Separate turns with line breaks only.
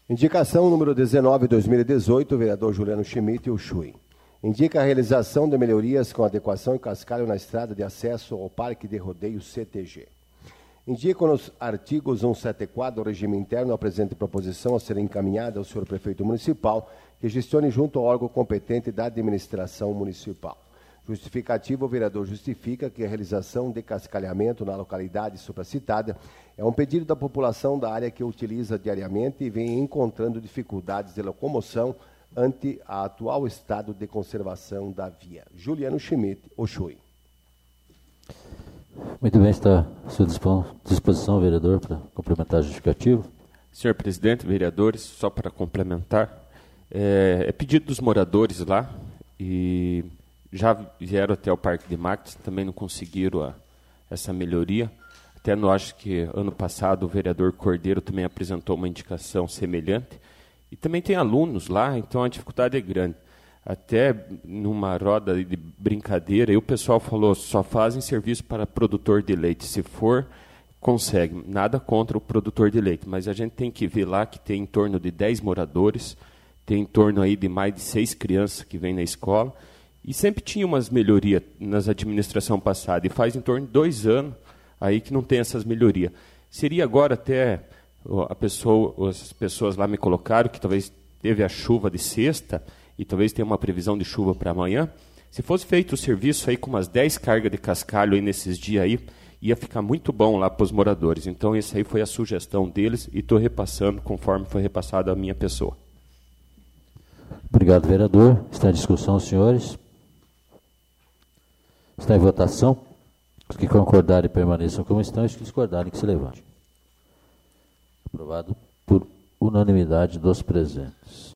Indicação número 19/2018, vereador Juliano Schmidt, Uxui. Indica a realização de melhorias com adequação e cascalho na estrada de acesso ao Parque de Rodeio CTG. Indica nos artigos 174 do regime interno a presente proposição a ser encaminhada ao senhor prefeito municipal, que gestione junto ao órgão competente da administração municipal. Justificativo, o vereador justifica que a realização de cascalhamento na localidade supracitada é um pedido da população da área que utiliza diariamente e vem encontrando dificuldades de locomoção ante o atual estado de conservação da via. Juliano Schmidt, Uxui.
Muito bem, está à sua disposição, vereador, para complementar o justificativo.
Senhor presidente, vereadores, só para complementar, é pedido dos moradores lá e já vieram até o Parque de Máquinas, também não conseguiram essa melhoria. Até não acho que ano passado o vereador Cordeiro também apresentou uma indicação semelhante. E também tem alunos lá, então a dificuldade é grande. Até numa roda de brincadeira, o pessoal falou, só fazem serviço para produtor de leite. Se for, consegue. Nada contra o produtor de leite, mas a gente tem que ver lá que tem em torno de 10 moradores, tem em torno aí de mais de 6 crianças que vêm na escola, e sempre tinha umas melhorias nas administrações passadas, e faz em torno de 2 anos aí que não tem essas melhorias. Seria agora até, as pessoas lá me colocaram que talvez teve a chuva de sexta, e talvez tenha uma previsão de chuva para amanhã. Se fosse feito o serviço aí com umas 10 cargas de cascalho aí nesses dias aí, ia ficar muito bom lá para os moradores. Então, essa aí foi a sugestão deles e estou repassando conforme foi repassado a minha pessoa.
Obrigado, vereador. Está em discussão, senhores. Está em votação. Os que concordarem permaneçam como estão, e os que discordarem que se levantem. Aprovado por unanimidade dos presentes.